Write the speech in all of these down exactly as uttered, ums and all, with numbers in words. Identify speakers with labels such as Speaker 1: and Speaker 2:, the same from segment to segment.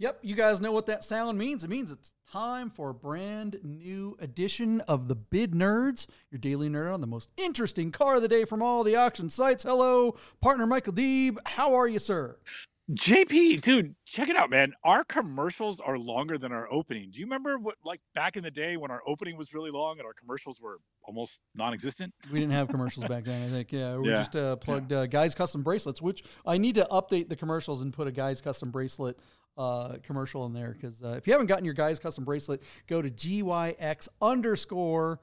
Speaker 1: Yep, you guys know what that sound means. It means it's time for a brand new edition of the Bid Nerds, your daily nerd on the most interesting car of the day from all the auction sites. Hello, partner Michael Deeb. How are you, sir?
Speaker 2: J P, dude, check it out, man. Our commercials are longer than our opening. Do you remember what, like, back in the day when our opening was really long and our commercials were almost non-existent?
Speaker 1: We didn't have commercials back then, I think. Yeah, we
Speaker 2: Yeah,
Speaker 1: just uh,
Speaker 2: yeah.
Speaker 1: plugged uh, Guys Custom Bracelets, which I need to update the commercials and put a Guys Custom Bracelet uh, commercial in there. Because uh, if you haven't gotten your Guys Custom Bracelet, go to G Y X underscore.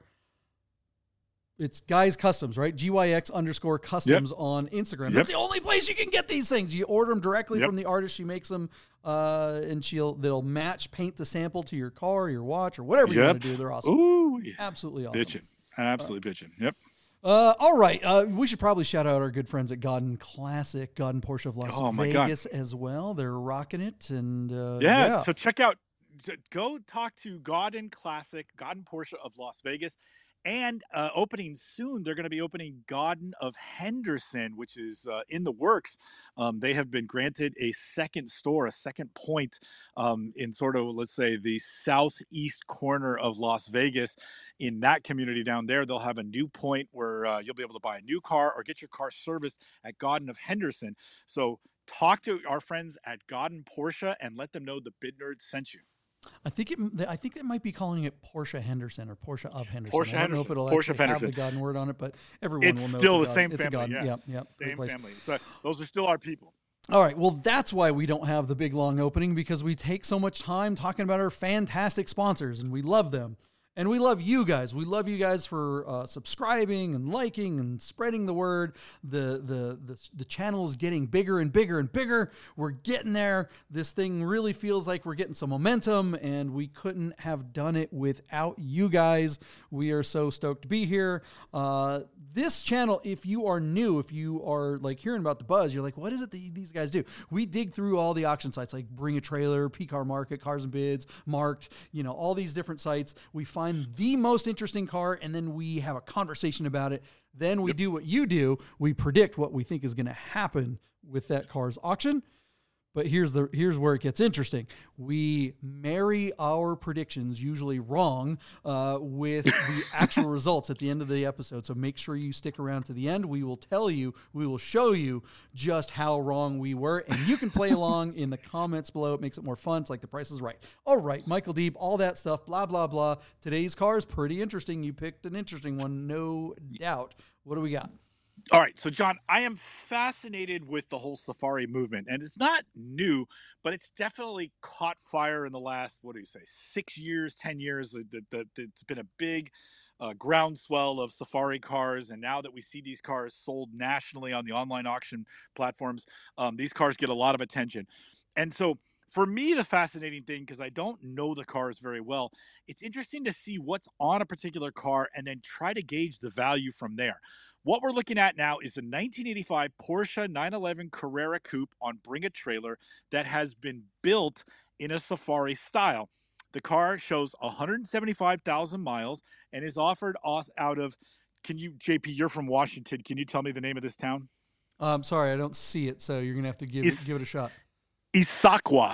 Speaker 1: It's Guys Customs, right? G Y X underscore customs
Speaker 2: Yep.
Speaker 1: on Instagram.
Speaker 2: Yep.
Speaker 1: That's the only place you can get these things. You order them directly
Speaker 2: Yep.
Speaker 1: from the artist. She makes them, uh, and she'll they'll match paint the sample to your car, your watch, or whatever you
Speaker 2: Yep.
Speaker 1: want to do. They're awesome.
Speaker 2: Ooh, yeah.
Speaker 1: Absolutely awesome.
Speaker 2: Bitching. Absolutely bitching. Yep.
Speaker 1: Uh, all right. Uh, we should probably shout out our good friends at Godden Classic, Godden Porsche of Las
Speaker 2: Oh, my God.
Speaker 1: Vegas as well. They're rocking it. And uh,
Speaker 2: Yeah,
Speaker 1: yeah.
Speaker 2: so check out, t- go talk to Godden Classic, Godden Porsche of Las Vegas. And uh, opening soon, they're going to be opening Godden of Henderson, which is uh, in the works. Um, they have been granted a second store, a second point um, in sort of, let's say, the southeast corner of Las Vegas. In that community down there, they'll have a new point where uh, you'll be able to buy a new car or get your car serviced at Godden of Henderson. So talk to our friends at Godden Porsche and let them know the Bid Nerds sent you.
Speaker 1: I think it. I think they might be calling it Porsche Henderson or Porsche of Henderson.
Speaker 2: Porsche
Speaker 1: I don't know if
Speaker 2: Henderson.
Speaker 1: it'll
Speaker 2: Porsche
Speaker 1: actually
Speaker 2: of
Speaker 1: have
Speaker 2: Henderson.
Speaker 1: the Godden word on it, but everyone
Speaker 2: It's
Speaker 1: will know
Speaker 2: still the
Speaker 1: it's a
Speaker 2: same
Speaker 1: Godden. It's a
Speaker 2: family.
Speaker 1: Godden.
Speaker 2: Yeah,
Speaker 1: Yep, yep. Great
Speaker 2: same
Speaker 1: place.
Speaker 2: family. So those are still our people.
Speaker 1: All right. Well, that's why we don't have the big long opening, because we take so much time talking about our fantastic sponsors, and we love them. And we love you guys. We love you guys for uh, subscribing and liking and spreading the word. The, the the the channel is getting bigger and bigger and bigger. We're getting there. This thing really feels like we're getting some momentum, and we couldn't have done it without you guys. We are so stoked to be here. Uh, this channel, if you are new, if you are like hearing about the buzz, you're like, what is it that these guys do? We dig through all the auction sites, like Bring a Trailer, P Car Market, Cars and Bids, Marked, you know, all these different sites. We find the most interesting car, and then we have a conversation about it. Then we
Speaker 2: Yep.
Speaker 1: do what you do. We predict what we think is going to happen with that car's auction. But here's the here's where it gets interesting. We marry our predictions, usually wrong, uh, with the actual results at the end of the episode. So make sure you stick around to the end. We will tell you, we will show you just how wrong we were. And you can play along in the comments below. It makes it more fun. It's like The Price is Right. All right, Michael Deeb, all that stuff, blah, blah, blah. Today's car is pretty interesting. You picked an interesting one, no doubt. What do we got?
Speaker 2: All right. So, John, I am fascinated with the whole safari movement. And it's not new, but it's definitely caught fire in the last, what do you say, six years, ten years. The, the, the, it's been a big uh, groundswell of safari cars. And now that we see these cars sold nationally on the online auction platforms, um, these cars get a lot of attention. And so, for me, the fascinating thing, because I don't know the cars very well, it's interesting to see what's on a particular car and then try to gauge the value from there. What we're looking at now is the nineteen eighty-five Porsche nine eleven Carrera Coupe on Bring a Trailer that has been built in a safari style. The car shows one hundred seventy-five thousand miles and is offered us out of, can you, J P, you're from Washington. Can you tell me the name of this town?
Speaker 1: Um, sorry, I don't see it, so you're going to have to give,
Speaker 2: Is-
Speaker 1: give it a shot.
Speaker 2: Issaquah.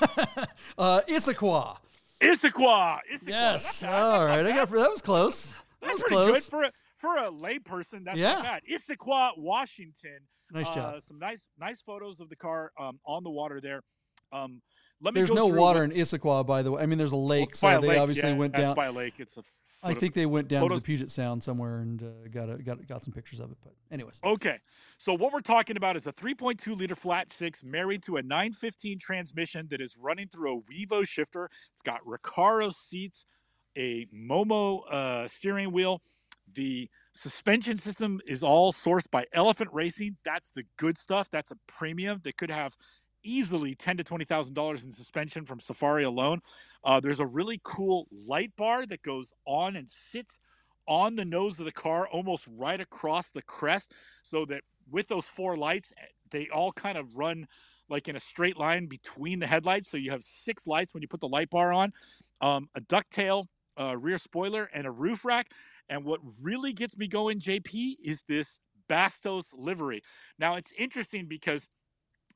Speaker 1: uh, Issaquah.
Speaker 2: Issaquah. Issaquah.
Speaker 1: Yes.
Speaker 2: That's not-
Speaker 1: All
Speaker 2: that's not
Speaker 1: right. I got
Speaker 2: bad.
Speaker 1: that was close. That
Speaker 2: That's
Speaker 1: was
Speaker 2: pretty
Speaker 1: close.
Speaker 2: good for a for a layperson. That's
Speaker 1: Yeah.
Speaker 2: not bad. Issaquah, Washington.
Speaker 1: Nice job.
Speaker 2: Uh, some nice nice photos of the car um, on the water there. Um, let me
Speaker 1: There's
Speaker 2: go
Speaker 1: no
Speaker 2: through
Speaker 1: water
Speaker 2: what's-
Speaker 1: in Issaquah, by the way. I mean, there's a
Speaker 2: well,
Speaker 1: lake,
Speaker 2: it's
Speaker 1: so
Speaker 2: by a
Speaker 1: they
Speaker 2: lake,
Speaker 1: obviously
Speaker 2: yeah,
Speaker 1: went
Speaker 2: it's
Speaker 1: down.
Speaker 2: by a lake. It's a
Speaker 1: I
Speaker 2: photo-
Speaker 1: think they went down
Speaker 2: photos-
Speaker 1: to the Puget Sound somewhere and uh, got a, got got some pictures of it. But anyways,
Speaker 2: Okay, so what we're talking about is a three point two liter flat six married to a nine fifteen transmission that is running through a Wevo shifter. It's got Recaro seats, a Momo uh, steering wheel. The suspension system is all sourced by Elephant Racing. That's the good stuff. That's a premium that could have easily ten to twenty thousand dollars in suspension from Safari alone. Uh, there's a really cool light bar that goes on and sits on the nose of the car, almost right across the crest, so that with those four lights, they all kind of run like in a straight line between the headlights. So you have six lights when you put the light bar on, um, a ducktail uh, rear spoiler, and a roof rack. And what really gets me going, J P, is this Bastos livery. Now, it's interesting because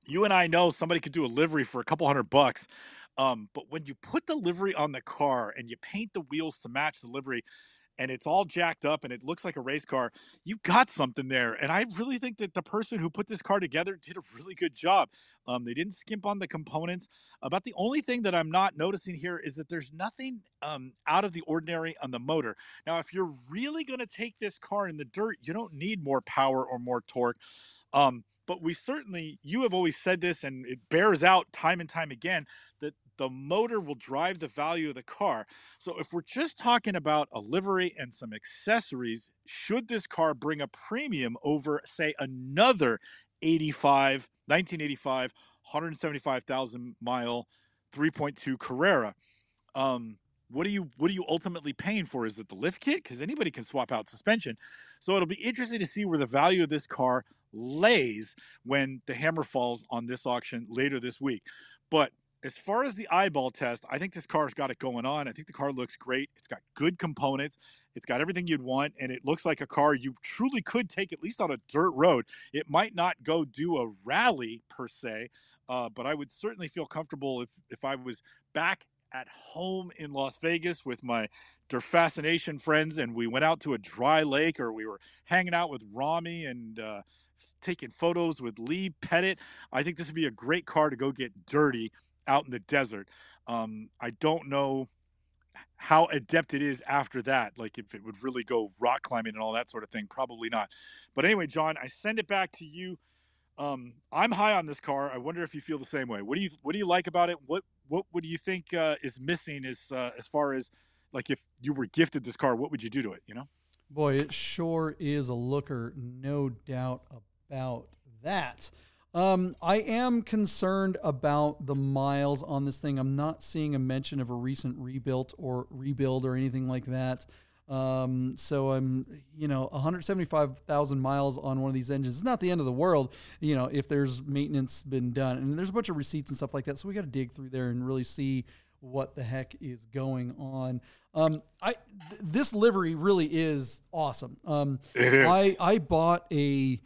Speaker 2: you and I know somebody could do a livery for a couple hundred bucks. Um, but when you put the livery on the car and you paint the wheels to match the livery, and it's all jacked up and it looks like a race car, you got something there. And I really think that the person who put this car together did a really good job. Um, they didn't skimp on the components. About the only thing that I'm not noticing here is that there's nothing um, out of the ordinary on the motor. Now, if you're really going to take this car in the dirt, you don't need more power or more torque. Um, but we certainly, you have always said this, and it bears out time and time again, that the motor will drive the value of the car. So if we're just talking about a livery and some accessories, should this car bring a premium over, say, another eighty-five, nineteen eighty-five, one hundred seventy-five thousand mile three point two Carrera? Um, what are you what are you ultimately paying for? Is it the lift kit? Because anybody can swap out suspension. So it'll be interesting to see where the value of this car lays when the hammer falls on this auction later this week. But as far as the eyeball test, I think this car's got it going on. I think the car looks great. It's got good components. It's got everything you'd want, and it looks like a car you truly could take at least on a dirt road. It might not go do a rally per se, uh, but I would certainly feel comfortable if if I was back at home in Las Vegas with my Der Fascination friends and we went out to a dry lake, or we were hanging out with Rami and uh, taking photos with Lee Pettit. I think this would be a great car to go get dirty out in the desert. Um, I don't know how adept it is after that. Like if it would really go rock climbing and all that sort of thing, probably not. But anyway, John, I send it back to you. Um, I'm high on this car. I wonder if you feel the same way. What do you What do you like about it? What What What do you think uh, is missing as uh, as far as like if you were gifted this car, what would you do to it? You know?
Speaker 1: Boy, it sure is a looker, no doubt about that. Um, I am concerned about the miles on this thing. I'm not seeing a mention of a recent rebuilt or rebuild or anything like that. Um, so I'm, you know, one hundred seventy-five thousand miles on one of these engines is not the end of the world, you know, if there's maintenance been done. And there's a bunch of receipts and stuff like that. So we got to dig through there and really see what the heck is going on. Um, I, th- this livery really is awesome. Um,
Speaker 2: It is.
Speaker 1: I, I bought a,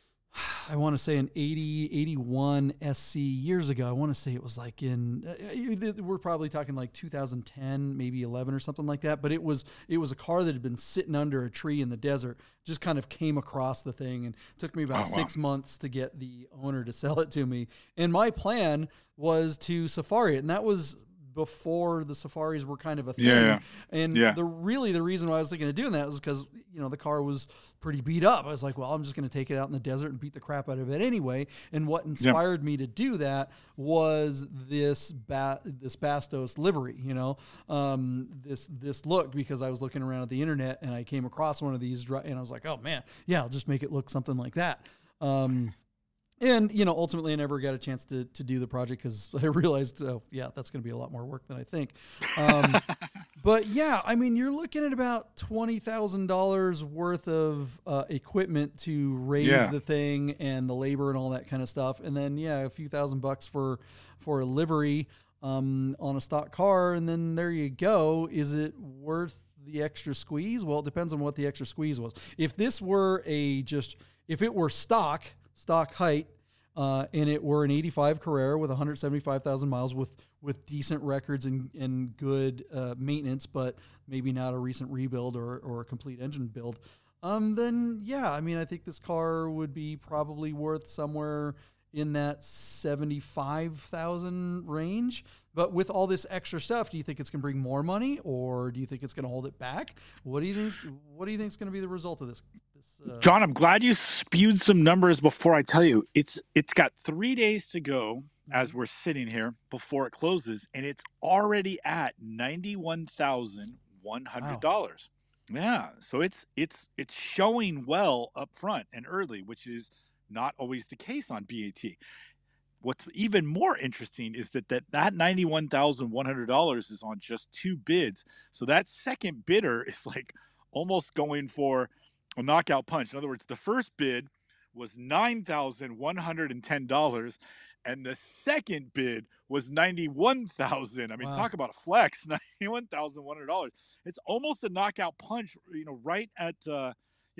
Speaker 1: I want to say an eighty, eighty-one S C years ago. I want to say it was like in, uh, we're probably talking like two thousand ten, maybe eleven or something like that. But it was, it was a car that had been sitting under a tree in the desert, just kind of came across the thing, and took me about
Speaker 2: Oh, wow.
Speaker 1: six months to get the owner to sell it to me. And my plan was to safari it. And that was before the safaris were kind of a thing.
Speaker 2: Yeah.
Speaker 1: And
Speaker 2: Yeah.
Speaker 1: the really the reason why I was thinking of doing that was because, you know, the car was pretty beat up. I was like, well, I'm just going to take it out in the desert and beat the crap out of it anyway. And what inspired me to do that was this ba- this Bastos livery, you know, um, this this look, because I was looking around at the internet and I came across one of these dri- and I was like, oh man, yeah, I'll just make it look something like that. Um, And, you know, ultimately I never got a chance to to do the project because I realized, oh, yeah, that's going to be a lot more work than I think. Um, but, yeah, I mean, you're looking at about twenty thousand dollars worth of uh, equipment to raise
Speaker 2: Yeah.
Speaker 1: the thing and the labor and all that kind of stuff. And then, yeah, a few thousand bucks for, for a livery um, on a stock car. And then there you go. Is it worth the extra squeeze? Well, it depends on what the extra squeeze was. If this were a just, if it were stock, stock height, uh, and it were an eighty-five Carrera with one hundred seventy-five thousand miles with, with decent records and, and good uh, maintenance, but maybe not a recent rebuild or, or a complete engine build, um, then yeah, I mean, I think this car would be probably worth somewhere in that seventy-five thousand range. But with all this extra stuff, do you think it's going to bring more money, or do you think it's going to hold it back? What do you think? What do you think is going to be the result of this? this uh,
Speaker 2: John, I'm glad you spewed some numbers before I tell you. It's it's got three days to go as we're sitting here before it closes, and it's already at ninety-one thousand one hundred dollars. Wow. Yeah, so it's it's it's showing well up front and early, which is not always the case on B A T. What's even more interesting is that that, that ninety-one thousand one hundred dollars is on just two bids. So that second bidder is like almost going for a knockout punch. In other words, the first bid was nine thousand one hundred ten dollars and the second bid was ninety-one thousand dollars. I mean,
Speaker 1: Wow.
Speaker 2: talk about a flex, ninety-one thousand one hundred dollars. It's almost a knockout punch, you know, right at, uh, you know,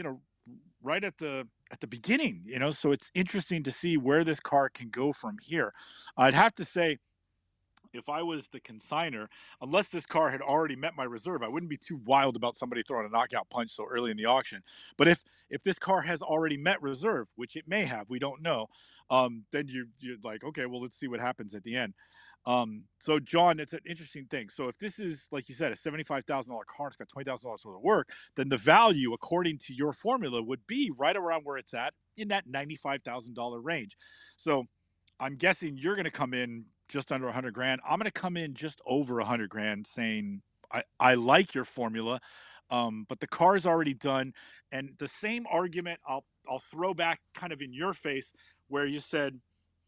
Speaker 2: right at the at the beginning, you know. So it's interesting to see where this car can go from here. I'd have to say, if I was the consigner, unless this car had already met my reserve, I wouldn't be too wild about somebody throwing a knockout punch so early in the auction. But if if this car has already met reserve, which it may have, we don't know, um, then you you're like, okay, well, let's see what happens at the end. Um, so John, it's an interesting thing. So if this is, like you said, a seventy-five thousand dollar car, it's got twenty thousand dollars worth of work, then the value, according to your formula, would be right around where it's at, in that ninety-five thousand dollar range. So I'm guessing you're going to come in just under a hundred grand. I'm going to come in just over a hundred grand, saying I, I like your formula, um, but the car is already done. And the same argument I'll I'll throw back kind of in your face, where you said,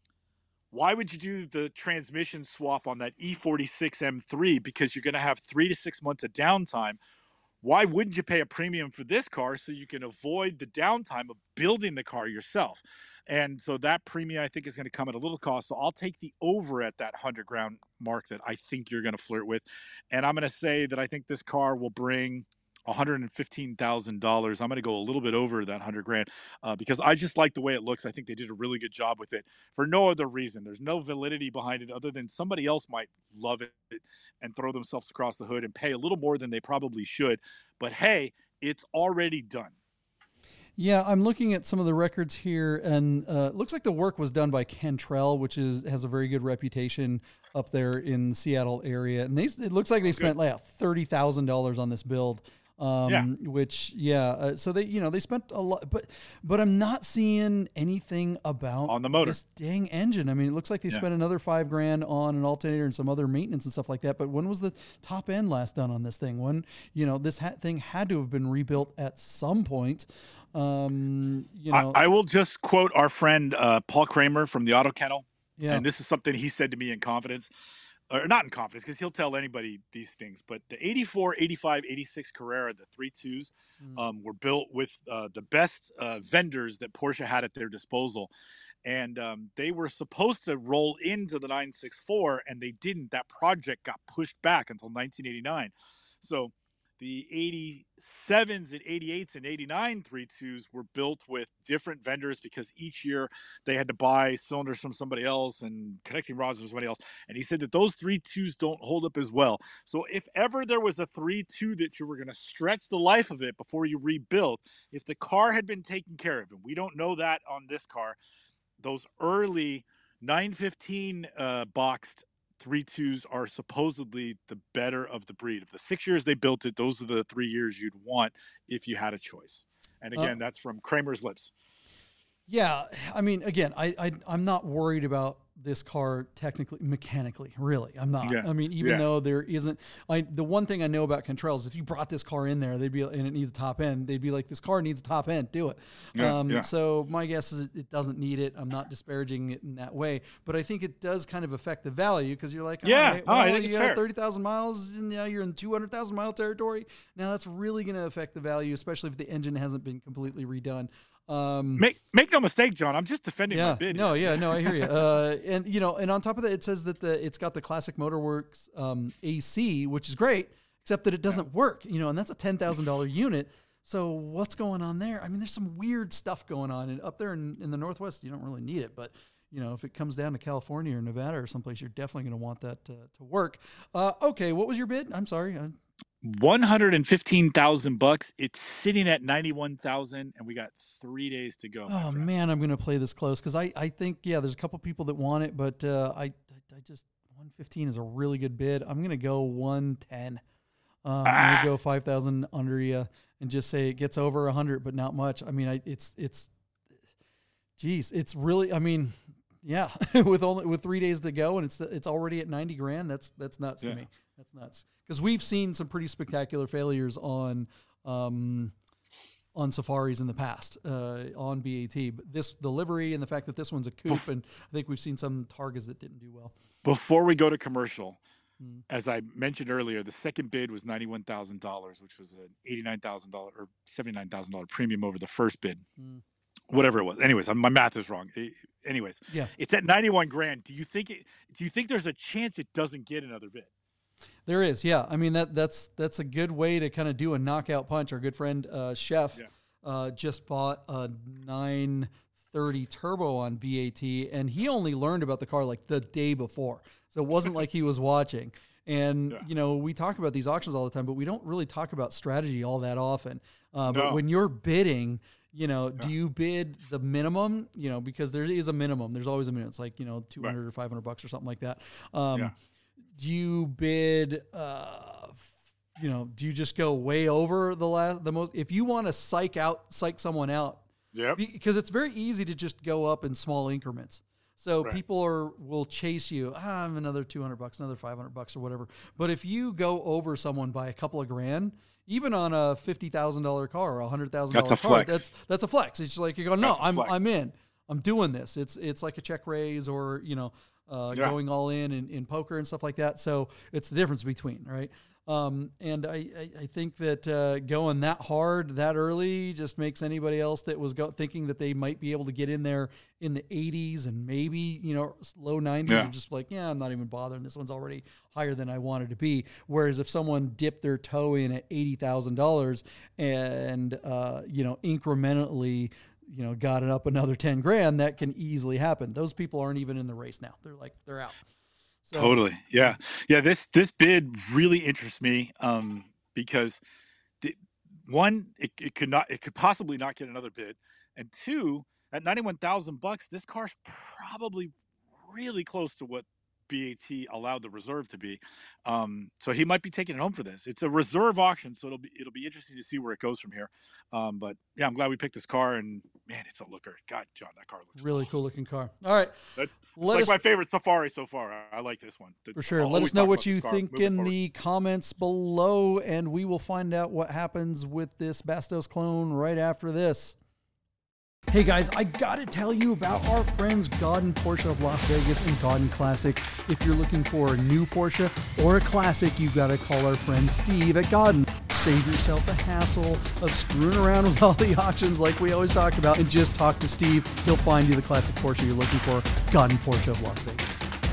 Speaker 2: why would you do the transmission swap on that E forty-six M three? Because you're going to have three to six months of downtime. Why wouldn't you pay a premium for this car so you can avoid the downtime of building the car yourself? And so that premium, I think, is going to come at a little cost. So I'll take the over at that hundred grand mark that I think you're going to flirt with. And I'm going to say that I think this car will bring one hundred fifteen thousand dollars. I'm going to go a little bit over that hundred grand uh, because I just like the way it looks. I think they did a really good job with it for no other reason. There's no validity behind it other than somebody else might love it and throw themselves across the hood and pay a little more than they probably should. But hey, it's already done.
Speaker 1: Yeah, I'm looking at some of the records here, and uh, it looks like the work was done by Cantrell, which is has a very good reputation up there in the Seattle area. And they, it looks like they spent like thirty thousand dollars on this build. Um,
Speaker 2: yeah.
Speaker 1: Which, yeah, uh, so they, you know, they spent a lot, but, but I'm not seeing anything about
Speaker 2: on the motor,
Speaker 1: this dang engine. I mean, it looks like they yeah. spent another five grand on an alternator and some other maintenance and stuff like that. But when was the top end last done on this thing? When, you know, this ha- thing had to have been rebuilt at some point. Um, you know,
Speaker 2: I, I will just quote our friend, uh, Paul Kramer from the Auto Kennel.
Speaker 1: Yeah.
Speaker 2: And this is something he said to me in confidence. Or not in confidence, because he'll tell anybody these things, but the eighty-four, eighty-five, eighty-six Carrera, the three twos, mm. um, were built with uh, the best uh, vendors that Porsche had at their disposal. And um, they were supposed to roll into the nine sixty-four, and they didn't. That project got pushed back until nineteen eighty-nine. So the eighty-sevens and eighty-eights and eighty-nine three twos were built with different vendors because each year they had to buy cylinders from somebody else and connecting rods from somebody else. And he said that those three twos don't hold up as well. So if ever there was a three two that you were going to stretch the life of it before you rebuild, if the car had been taken care of, and we don't know that on this car, those early nine fifteen uh, boxed three twos are supposedly the better of the breed. Of the six years they built it, those are the three years you'd want if you had a choice. And again, uh, that's from Kramer's lips.
Speaker 1: Yeah, I mean, again, I, I I'm not worried about this car technically, mechanically, really. I'm not.
Speaker 2: Yeah.
Speaker 1: I mean, even
Speaker 2: yeah.
Speaker 1: though there isn't, I the one thing I know about Cantrell is if you brought this car in there, they'd be, and it needs a top end, they'd be like, this car needs a top end, do it.
Speaker 2: Yeah,
Speaker 1: um,
Speaker 2: yeah.
Speaker 1: So my guess is it, it doesn't need it. I'm not disparaging it in that way, but I think it does kind of affect the value because you're like, oh,
Speaker 2: yeah,
Speaker 1: right, well,
Speaker 2: oh, I think
Speaker 1: you
Speaker 2: it's
Speaker 1: got
Speaker 2: fair.
Speaker 1: thirty thousand miles, and now you're in two hundred thousand mile territory. Now that's really going to affect the value, especially if the engine hasn't been completely redone. Um,
Speaker 2: make make no mistake, John. I'm just defending
Speaker 1: yeah,
Speaker 2: my bid.
Speaker 1: No,
Speaker 2: here.
Speaker 1: yeah, no, I hear you. Uh, and you know, and on top of that, it says that the it's got the Classic Motorworks um, A C, which is great, except that it doesn't yeah. work. You know, and that's a ten thousand dollar unit. So what's going on there? I mean, there's some weird stuff going on, and up there in, in the Northwest, you don't really need it, but. You know, if it comes down to California or Nevada or someplace, you're definitely going to want that to, to work. Uh, okay, what was your bid? I'm sorry. I...
Speaker 2: One hundred and fifteen thousand bucks. It's sitting at ninety-one thousand, and we got three days to go.
Speaker 1: Oh man, I'm going to play this close because I, I think yeah, there's a couple people that want it, but uh, I, I I just one fifteen is a really good bid. I'm going to go one ten. Um, ah. I'm going to go five thousand under you and just say it gets over a hundred, but not much. I mean, I it's it's, geez, it's really. I mean. Yeah, with only with three days to go, and it's it's already at ninety grand. That's that's nuts
Speaker 2: yeah.
Speaker 1: to me. That's nuts because we've seen some pretty spectacular failures on um, on Safaris in the past uh, on B A T. But this the livery and the fact that this one's a coupe, Bef- and I think we've seen some Targas that didn't do well.
Speaker 2: Before we go to commercial,
Speaker 1: mm.
Speaker 2: as I mentioned earlier, the second bid was ninety one thousand dollars, which was an eighty nine thousand dollars or seventy nine thousand dollar premium over the first bid. Mm. Whatever it was. Anyways, my math is wrong. Anyways,
Speaker 1: yeah,
Speaker 2: it's at ninety-one grand. Do you think it, do you think there's a chance it doesn't get another bid?
Speaker 1: There is. Yeah. I mean, that that's, that's a good way to kind of do a knockout punch. Our good friend, uh, Chef,
Speaker 2: yeah.
Speaker 1: uh, just bought a nine thirty turbo on B A T, and he only learned about the car like the day before. So it wasn't like he was watching. And, yeah. you know, we talk about these auctions all the time, but we don't really talk about strategy all that often. Uh, no. But when you're bidding, you know, yeah. do you bid the minimum? You know, because there is a minimum. There's always a minimum. It's like, you know, two hundred right. or five hundred bucks or something like that. Um, yeah. Do you bid, uh, you know, do you just go way over the last, the most, if you want to psych out, psych someone out,
Speaker 2: yeah,
Speaker 1: because it's very easy to just go up in small increments. So right. people are will chase you. Ah, I'm another two hundred bucks, another five hundred bucks or whatever. But if you go over someone by a couple of grand, even on a fifty thousand dollar car or a hundred thousand dollar car,
Speaker 2: flex.
Speaker 1: that's that's a flex. It's like you're going, no, I'm
Speaker 2: flex.
Speaker 1: I'm in. I'm doing this. It's it's like a check raise or you know uh, yeah. going all in, in in poker and stuff like that. So it's the difference between right. Um, and I, I, I think that uh, going that hard that early just makes anybody else that was go- thinking that they might be able to get in there in the eighties and maybe, you know, low nineties yeah. are just like, yeah, I'm not even bothering. This one's already higher than I wanted to be. Whereas if someone dipped their toe in at eighty thousand dollars and, uh, you know, incrementally, you know, got it up another ten grand, that can easily happen. Those people aren't even in the race now. They're like, they're out.
Speaker 2: So. Totally. Yeah. Yeah. This, this bid really interests me um, because the, one, it, it could not, it could possibly not get another bid. And two, at ninety-one thousand bucks, this car's probably really close to what B A T allowed the reserve to be. Um, so he might be taking it home for this. It's a reserve auction. So it'll be, it'll be interesting to see where it goes from here. Um, but yeah, I'm glad we picked this car and man, it's a looker. God, John, that car looks
Speaker 1: really
Speaker 2: awesome.
Speaker 1: Cool looking car. All right.
Speaker 2: That's like us, my favorite Safari so far. I, I like this one.
Speaker 1: For sure. I'll Let us know what you think in forward. the comments below, and we will find out what happens with this Bastos clone right after this. Hey guys, I gotta tell you about our friends Godin Porsche of Las Vegas and Godin Classic. If you're looking for a new Porsche or a classic, you gotta call our friend Steve at Godin. Save yourself the hassle of screwing around with all the auctions like we always talk about and just talk to Steve. He'll find you the classic Porsche you're looking for. Godin Porsche of Las Vegas.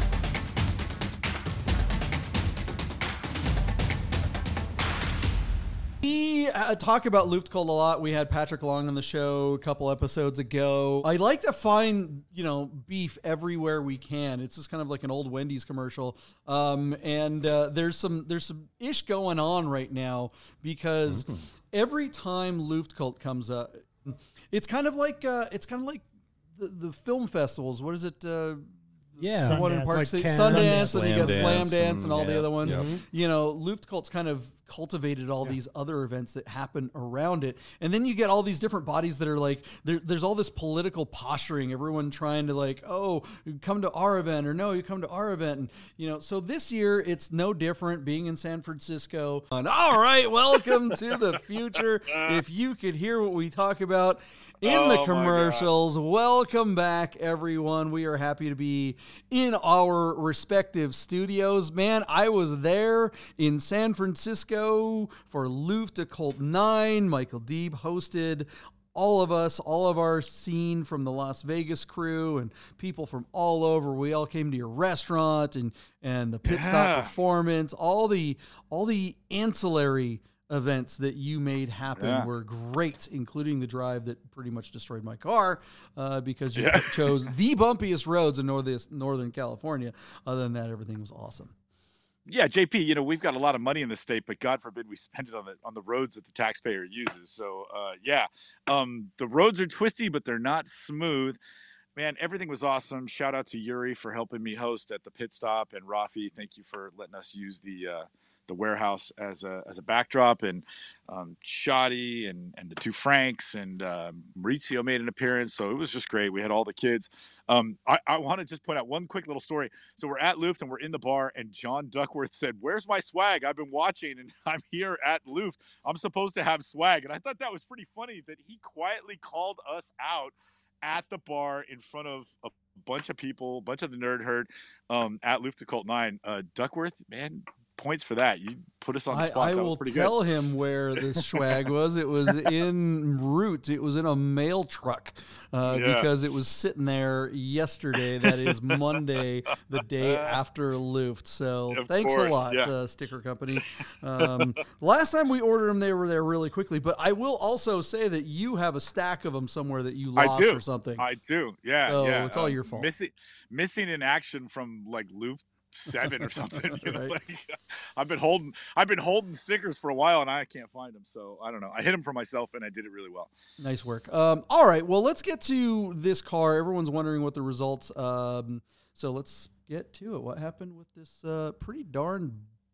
Speaker 1: We uh, talk about Luftgold a lot. We had Patrick Long on the show a couple episodes ago. I like to find, you know, beef everywhere we can. It's just kind of like an old Wendy's commercial. Um, and uh, there's some there's some ish going on right now because mm-hmm. every time Luftgold comes up, it's kind of like uh, it's kind of like the, the film festivals. What is it? Uh,
Speaker 3: Yeah,
Speaker 1: Sundance, one in Park
Speaker 3: like
Speaker 1: City,
Speaker 3: Sundance,
Speaker 1: Sundance, and you got Slam Dance and,
Speaker 3: and
Speaker 1: all
Speaker 3: yeah,
Speaker 1: the other ones.
Speaker 3: yep.
Speaker 1: You know, Luftkult's kind of cultivated all yeah. these other events that happen around it. And then you get all these different bodies that are like, there, there's all this political posturing, everyone trying to like, oh, you come to our event, or no, you come to our event. And, you know, so this year it's no different being in San Francisco. And all right, welcome to the future. If you could hear what we talk about in oh the commercials, welcome back, everyone. We are happy to be in our respective studios. Man, I was there in San Francisco for Luftgold nine. Michael Deeb hosted all of us, all of our scene from the Las Vegas crew and people from all over. We all came to your restaurant and and the pit stop yeah. performance, all the all the ancillary events that you made happen yeah. were great, including the drive that pretty much destroyed my car uh, because you yeah. chose the bumpiest roads in northern, northern California. Other than that, everything was awesome.
Speaker 2: Yeah, J P, you know, we've got a lot of money in the state, but God forbid we spend it on the on the roads that the taxpayer uses. So, uh, yeah, um, the roads are twisty, but they're not smooth. Man, everything was awesome. Shout out to Yuri for helping me host at the pit stop, and Rafi, thank you for letting us use the uh, the warehouse as a as a backdrop, and um, Shoddy and and the two Franks and uh, Maurizio made an appearance, so it was just great. We had all the kids. Um, I, I want to just point out one quick little story. So we're at Luft and we're in the bar, and John Duckworth said, "Where's my swag? I've been watching, and I'm here at Luft. I'm supposed to have swag." And I thought that was pretty funny that he quietly called us out at the bar in front of a bunch of people, a bunch of the nerd herd um, at Luftgold nine. Uh, Duckworth, man, points for that. You put us on the
Speaker 1: I,
Speaker 2: spot.
Speaker 1: I
Speaker 2: That
Speaker 1: will
Speaker 2: was pretty
Speaker 1: tell
Speaker 2: good.
Speaker 1: him where the swag was. It was in route. It was in a mail truck uh,
Speaker 2: Yeah.
Speaker 1: because it was sitting there yesterday. That is Monday, the day after Luft. So
Speaker 2: Of
Speaker 1: thanks
Speaker 2: course,
Speaker 1: a lot,
Speaker 2: yeah.
Speaker 1: uh, Sticker Company. Um, last time we ordered them, they were there really quickly. But I will also say that you have a stack of them somewhere that you
Speaker 2: I
Speaker 1: lost
Speaker 2: do.
Speaker 1: or something.
Speaker 2: I do. Yeah,
Speaker 1: So
Speaker 2: yeah.
Speaker 1: it's all
Speaker 2: um,
Speaker 1: your fault.
Speaker 2: Missing missing in action from like Luft seven or something. You know,
Speaker 1: Right.
Speaker 2: like, I've been holding I've been holding stickers for a while and I can't find them. So I don't know. I hit them for myself and I did it really well.
Speaker 1: Nice work. Um, all right. Well, let's get to this car. Everyone's wondering what the results. Um, so let's get to it. What happened with this uh, pretty darn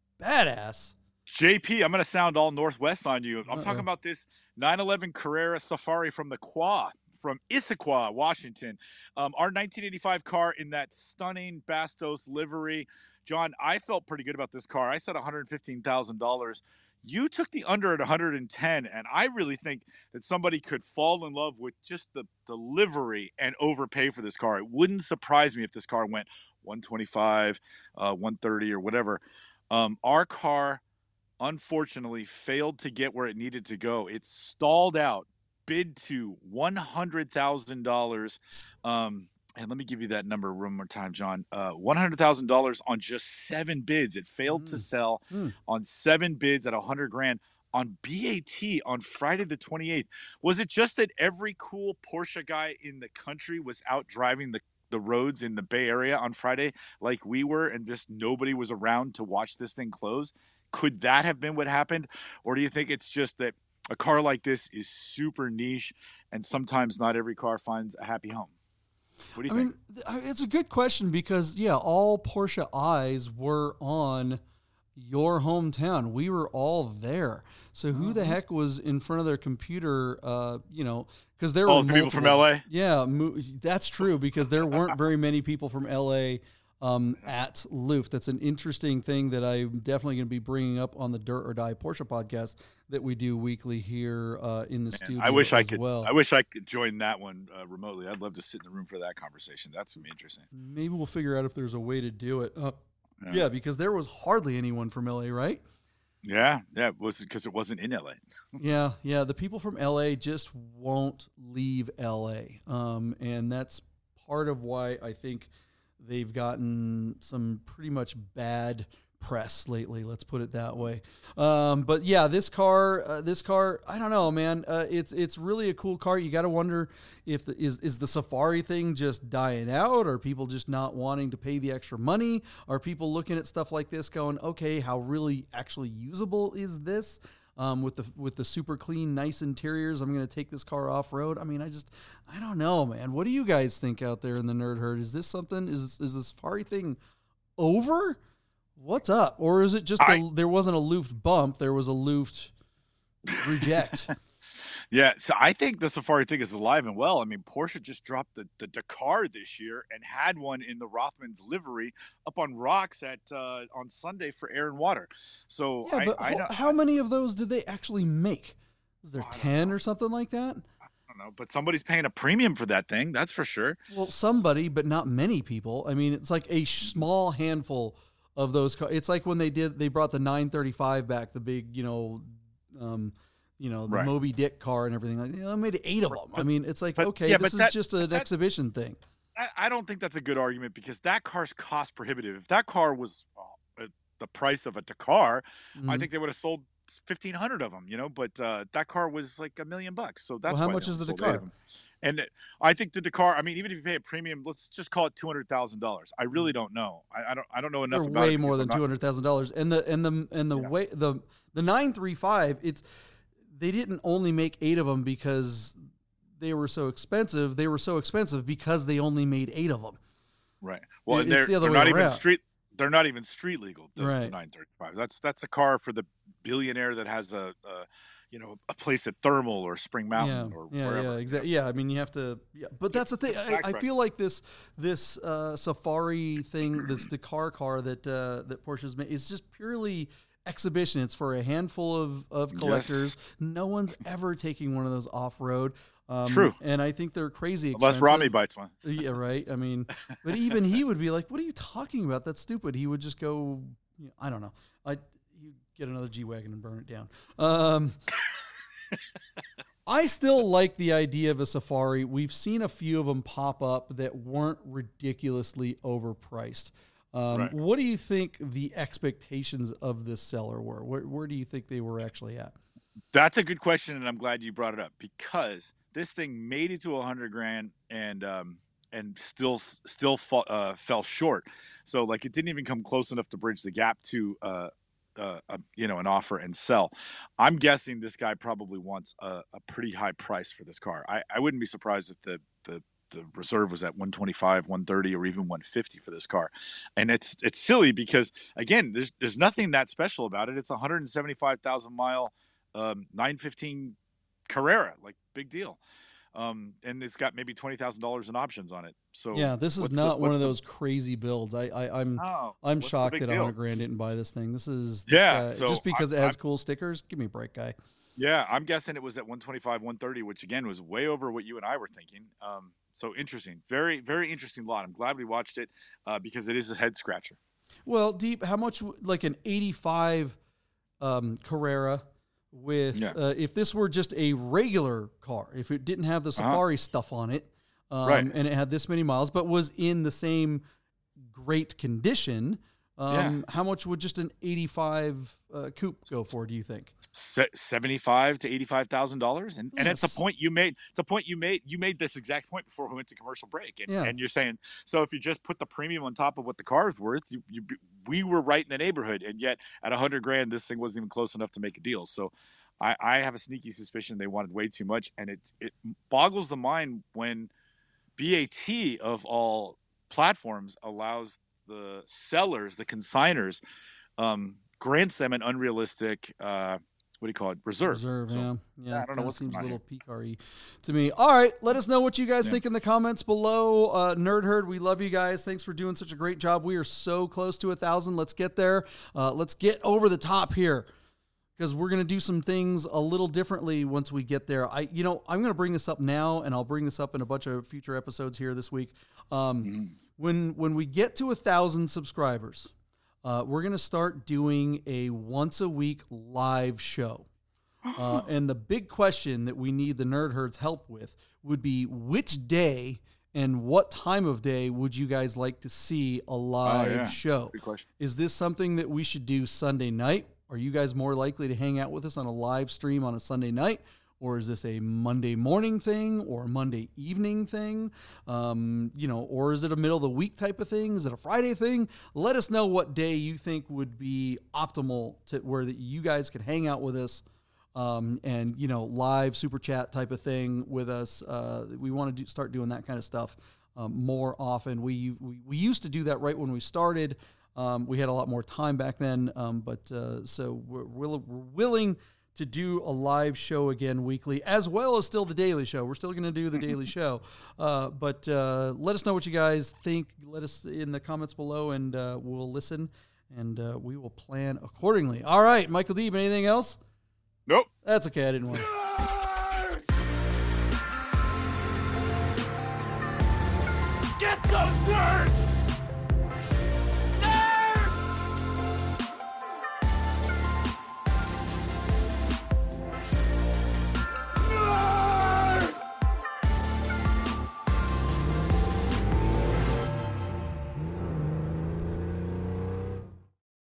Speaker 1: badass?
Speaker 2: J P, I'm going to sound all Northwest on you. I'm
Speaker 1: Uh-oh.
Speaker 2: talking about this nine eleven Carrera Safari from the Qua, from Issaquah, Washington. Um, our nineteen eighty-five car in that stunning Bastos livery. John, I felt pretty good about this car. I said one hundred fifteen thousand dollars. You took the under at one hundred ten, and I really think that somebody could fall in love with just the, the livery and overpay for this car. It wouldn't surprise me if this car went one twenty-five, uh, one thirty, or whatever. Um, our car unfortunately failed to get where it needed to go. It stalled out, bid to one hundred thousand dollars. Um, and let me give you that number one more time, John. Uh, one hundred thousand dollars on just seven bids. It failed to
Speaker 1: Mm.
Speaker 2: sell
Speaker 1: Mm.
Speaker 2: on seven bids at one hundred grand on B A T on Friday the twenty-eighth. Was it just that every cool Porsche guy in the country was out driving the the roads in the Bay Area on Friday like we were, and just nobody was around to watch this thing close? Could that have been what happened? Or do you think it's just that a car like this is super niche and sometimes not every car finds a happy home? What do you
Speaker 1: I
Speaker 2: think?
Speaker 1: mean, th- it's a good question because, yeah, all Porsche eyes were on your hometown. We were all there. So who the
Speaker 2: Mhm.
Speaker 1: heck was in front of their computer, uh, you know, because there
Speaker 2: Oh,
Speaker 1: were
Speaker 2: the people from
Speaker 1: multiple-
Speaker 2: L A?
Speaker 1: Yeah, mo- that's true because there weren't very many people from L A um, at Luft. That's an interesting thing that I'm definitely going to be bringing up on the Dirt or Die Porsche podcast that we do weekly here uh, in the
Speaker 2: Man,
Speaker 1: studio.
Speaker 2: I wish I
Speaker 1: as
Speaker 2: could.
Speaker 1: Well.
Speaker 2: I wish I could join that one uh, remotely. I'd love to sit in the room for that conversation. That's gonna be interesting.
Speaker 1: Maybe we'll figure out if there's a way to do it. Uh, yeah, because there was hardly anyone from L A, right?
Speaker 2: Yeah, yeah. It was because it wasn't in L A.
Speaker 1: Yeah, yeah. The people from L A just won't leave L A, um, and that's part of why I think they've gotten some pretty much bad press lately. Let's put it that way. Um, but yeah, this car, uh, this car, I don't know, man. Uh, it's it's really a cool car. You got to wonder if the, is is the Safari thing just dying out? Are people just not wanting to pay the extra money? Are people looking at stuff like this going, okay, how really actually usable is this? Um, with the with the super clean, nice interiors, I'm going to take this car off road. I mean, I just, I don't know, man. What do you guys think out there in the nerd herd? Is this something? Is is the Safari thing over? What's up? Or is it just
Speaker 2: I-
Speaker 1: a, there wasn't a Luft bump, there was a Luft reject?
Speaker 2: Yeah, so I think the Safari thing is alive and well. I mean, Porsche just dropped the, the Dakar this year and had one in the Rothmans livery up on rocks at uh, on Sunday for Air and Water. So
Speaker 1: Yeah,
Speaker 2: I,
Speaker 1: but
Speaker 2: I,
Speaker 1: ho-
Speaker 2: don't, I
Speaker 1: how many of those did they actually make? Was there
Speaker 2: I don't
Speaker 1: ten or something like that?
Speaker 2: don't know, but somebody's paying a premium for that thing. That's for sure.
Speaker 1: Well, somebody, but not many people. I mean, it's like a sh- small handful of those. Car- it's like when they did, they brought the nine thirty-five back, the big, you know, um, you know, the
Speaker 2: Right.
Speaker 1: Moby Dick car and everything. Like, you know, they made eight of them. I
Speaker 2: But-
Speaker 1: mean, it's like,
Speaker 2: but-
Speaker 1: okay,
Speaker 2: yeah,
Speaker 1: this
Speaker 2: but
Speaker 1: is
Speaker 2: that-
Speaker 1: just an
Speaker 2: that's-
Speaker 1: exhibition thing.
Speaker 2: I, I don't think that's a good argument because that car's cost prohibitive. If that car was uh, the price of a Dakar, I
Speaker 1: Mhm.
Speaker 2: think they would have sold fifteen hundred of them, you know, but uh, that car was like a million bucks. So that's
Speaker 1: how
Speaker 2: why they
Speaker 1: much
Speaker 2: only
Speaker 1: is the
Speaker 2: sold eight
Speaker 1: Dakar?
Speaker 2: of them. And it- I think the Dakar, I mean, even if you pay a premium, let's just call it two hundred thousand dollars. I really don't know. I, I don't I don't know enough
Speaker 1: They're
Speaker 2: about
Speaker 1: way
Speaker 2: it.
Speaker 1: more
Speaker 2: because
Speaker 1: than
Speaker 2: I'm not-
Speaker 1: two hundred thousand dollars, and the and the and the
Speaker 2: Yeah.
Speaker 1: way the the nine three five. It's they didn't only make eight of them because they were so expensive. They were so expensive because they only made eight of them.
Speaker 2: Right. Well,
Speaker 1: It-
Speaker 2: and
Speaker 1: it's
Speaker 2: they're,
Speaker 1: the other
Speaker 2: they're
Speaker 1: way
Speaker 2: not even
Speaker 1: around.
Speaker 2: street. They're not even street legal. The,
Speaker 1: Right.
Speaker 2: the nine thirty-five. That's that's a car for the billionaire that has a, a you know, a place at Thermal or Spring Mountain
Speaker 1: yeah,
Speaker 2: or
Speaker 1: yeah,
Speaker 2: wherever.
Speaker 1: yeah, exactly. Yeah, I mean, you have to. Yeah, but
Speaker 2: It's
Speaker 1: that's the
Speaker 2: a-
Speaker 1: thing.
Speaker 2: it's a
Speaker 1: I,
Speaker 2: tax
Speaker 1: I
Speaker 2: bracket.
Speaker 1: feel like this this uh, Safari thing, this Dakar car that uh, that Porsche's made, is just purely exhibition. It's for a handful of of collectors.
Speaker 2: Yes.
Speaker 1: No one's ever taking one of those off road. Um,
Speaker 2: True.
Speaker 1: And I think they're crazy
Speaker 2: Unless
Speaker 1: expensive.
Speaker 2: Rami bites one.
Speaker 1: Yeah, right. I mean, but even he would be like, "What are you talking about? That's stupid." He would just go you know, I don't know. I he'd get another G-Wagon and burn it down. Um, I still like the idea of a Safari. We've seen a few of them pop up that weren't ridiculously overpriced. Um, right. What do you think the expectations of this seller were? Where, where do you think they were actually at?
Speaker 2: That's a good question, and I'm glad you brought it up, because this thing made it to a hundred grand and um, and still still fall, uh, fell short. So like it didn't even come close enough to bridge the gap to uh, uh, a, you know, an offer and sell. I'm guessing this guy probably wants a, a pretty high price for this car. I, I wouldn't be surprised if the the the reserve was at one twenty-five, one thirty, or even one fifty for this car. And it's it's silly because, again, there's there's nothing that special about it. It's a one hundred seventy-five thousand mile um, nine fifteen Carrera, like big deal. Um, and it's got maybe twenty thousand dollars in options on it. So
Speaker 1: yeah, this is not the, one of those the, crazy builds. I, I I'm oh, I'm shocked that a hundred grand didn't buy this thing. This is this
Speaker 2: yeah,
Speaker 1: guy,
Speaker 2: so
Speaker 1: just because
Speaker 2: I,
Speaker 1: it has
Speaker 2: I,
Speaker 1: cool stickers. Give me a break, guy.
Speaker 2: Yeah, I'm guessing it was at one twenty-five, one thirty, which again was way over what you and I were thinking. Um, so interesting, very very interesting lot. I'm glad we watched it uh, because it is a head scratcher.
Speaker 1: Well, Deep, how much like an eighty-five um, Carrera? With yeah. uh, if this were just a regular car, if it didn't have the Safari uh-huh. stuff on it, um, right. and it had this many miles, but was in the same great condition, um, yeah. how much would just an eighty-five uh, coupe go for? Do you think?
Speaker 2: Se- Seventy-five to eighty-five thousand dollars, and yes. and it's a point you made. It's a point you made. You made this exact point before we went to commercial break, and, yeah. and you're saying so. If you just put the premium on top of what the car is worth, you, you we were right in the neighborhood, and yet at a hundred grand, this thing wasn't even close enough to make a deal. So, I, I have a sneaky suspicion they wanted way too much, and it it boggles the mind when B A T of all platforms allows the sellers, the consigners, um, grants them an unrealistic. Uh, What do you call it? Reserve.
Speaker 1: Reserve,
Speaker 2: so,
Speaker 1: yeah. Yeah,
Speaker 2: I don't know what
Speaker 1: seems a little P C-y to me. All right, let us know what you guys yeah. think in the comments below. Uh, Nerd Herd, we love you guys. Thanks for doing such a great job. We are so close to a thousand. Let's get there. Uh, let's get over the top here because we're going to do some things a little differently once we get there. I, you know, I'm going to bring this up now, and I'll bring this up in a bunch of future episodes here this week. Um, mm. When when we get to a thousand subscribers. Uh, we're going to start doing a once a week live show. Uh, and the big question that we need the Nerd Herd's help with would be which day and what time of day would you guys like to see a live oh, yeah. show?
Speaker 2: Good question.
Speaker 1: Is this something that we should do Sunday night? Are you guys more likely to hang out with us on a live stream on a Sunday night? Or is this a Monday morning thing or a Monday evening thing? Um, you know, or is it a middle of the week type of thing? Is it a Friday thing? Let us know what day you think would be optimal to where that you guys could hang out with us um, and, you know, live super chat type of thing with us. Uh, we want to do, start doing that kind of stuff um, more often. We, we we used to do that right when we started. Um, we had a lot more time back then, um, but uh, so we're, we're willing to do a live show again weekly, as well as still the daily show. We're still going to do the daily show. Uh, but uh, let us know what you guys think. Let us in the comments below, and uh, we'll listen, and uh, we will plan accordingly. All right, Michael Deeb, anything else?
Speaker 2: Nope.
Speaker 1: That's okay. I didn't want to.